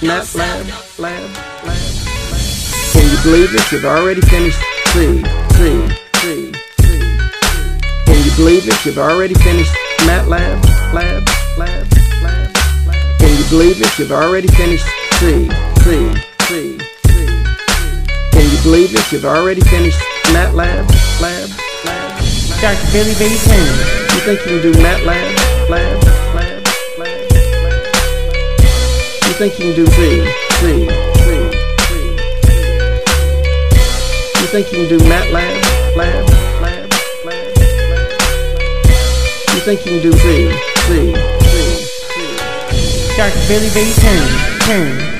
MATLAB, lab. Can you believe it? You've already finished C. Can you believe it? You've already finished MATLAB, lab. Can you believe it? You've already finished C. Can you believe it? You've already finished MATLAB, lab. Dr. Billy Baby Turner. You think you can do MATLAB, lab. You think you can do C. You think you can do MATLAB, lab. You think you can do C. Dr. Billy Baby Turner.